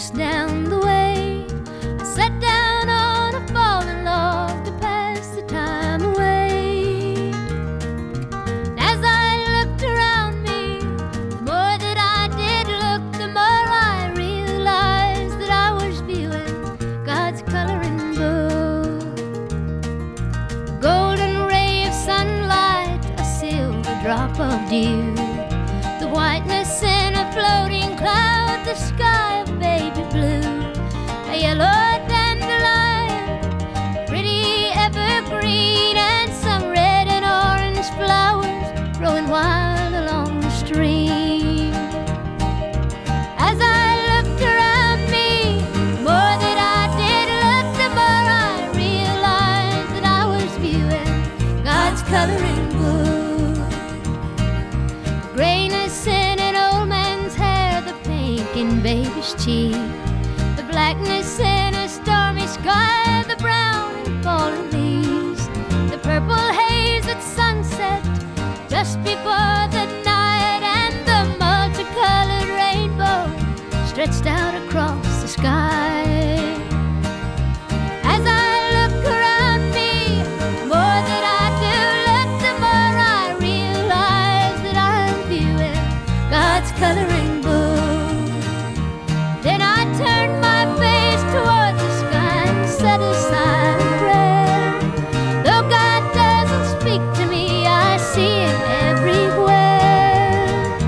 just down the way. I sat down on a fallen log to pass the time away. And as I looked around me, the more that I did look, the more I realized that I was viewing God's coloring book. A golden ray of sunlight, a silver drop of dew, the whiteness in a floating cloud, the sky of baby blue, a yellow dandelion, pretty evergreen, and some red and orange flowers growing wild along the stream. As I looked around me, the more that I did look, the more I realized that I was viewing God's coloring book. The grayness in an old man's hair, the pink in baby's cheek, the blackness in a stormy sky, the brown in fallen leaves, the purple haze at sunset just before the night, and the multicolored rainbow stretched out across the sky. As I look around me, the more that I do look, the more I realize that I'm viewing God's coloring book. Then I turned my face toward the sky and set aside a prayer. Though God doesn't speak to me, I see Him everywhere.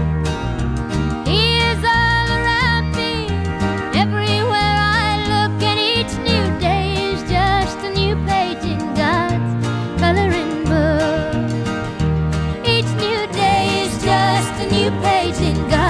He is all around me, everywhere I look, and each new day is just a new page in God's coloring book. Each new day is just a new page in God's